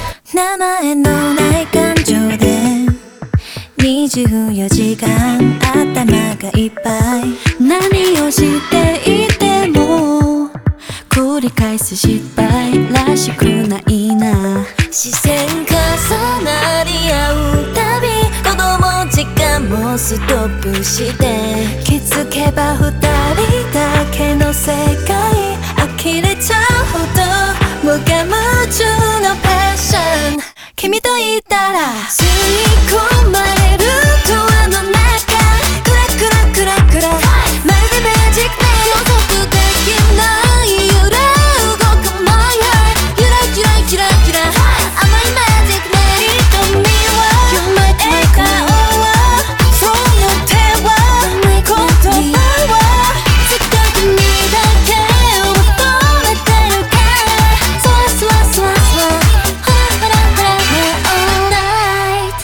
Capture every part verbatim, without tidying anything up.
名前のない感情でにじゅうよじかん頭がいっぱい。何をしていても繰り返す失敗らしくないな。視線重なり合うたび子供時間もストップして気づけば二人だけの世界呆れちゃうほど無我夢中のパッション。君といたら吸い込まれるドアの中クラクラクラクラまるでマジックで予測できない揺れ動く My heart ゆらゆらゆらゆら甘いマジックで瞳は You might make me 笑顔はその手は言葉はせっかくにだけを求めてるからそわそわそわそわほらほらほらAll night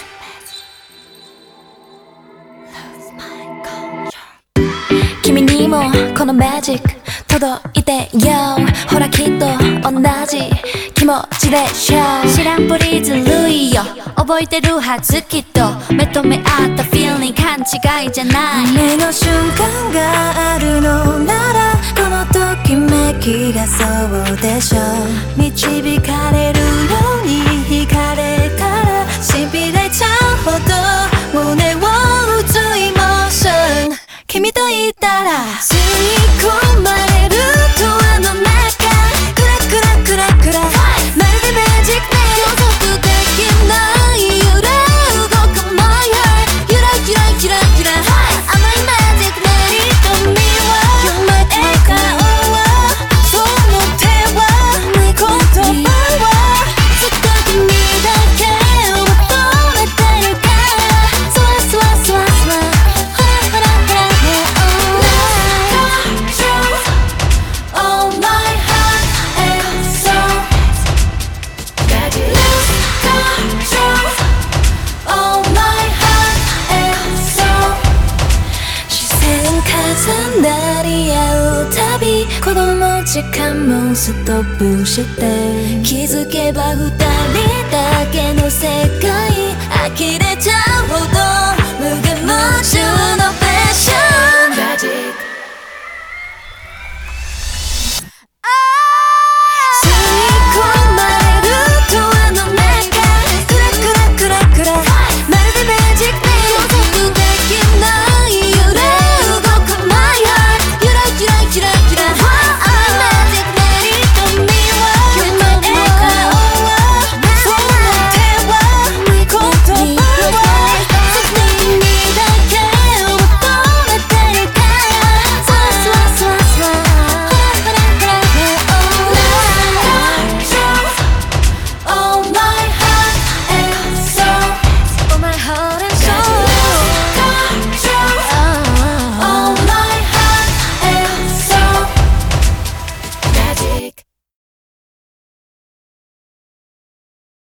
Lose my control 君にもこのマジック届いてよ。ほらきっと同じ気持ちでしょ。知らんぷりずるいよ覚えてるはずきっと目と目合った feeling 勘違いじゃない。夢の瞬間があるのならこのときめきがそうでしょう。導かれるように惹かれたら痺れちゃうほど胸を打つイモーション。君といたら吸い込まれるドアの中クラクラクラクラまるでマジックで予測できない揺れ動く My heart ゆらゆらゆらゆら甘いマジックで瞳は You might 笑顔はその手は言葉はせっかくにだけを求めてるからそわそわそわそわほらほらほらAll my heart and soul Got you lose control All my heart and soul 視線重なり合うたび子供時間もストップして気づけば二人だけの世界呆れちゃうほど無我夢中の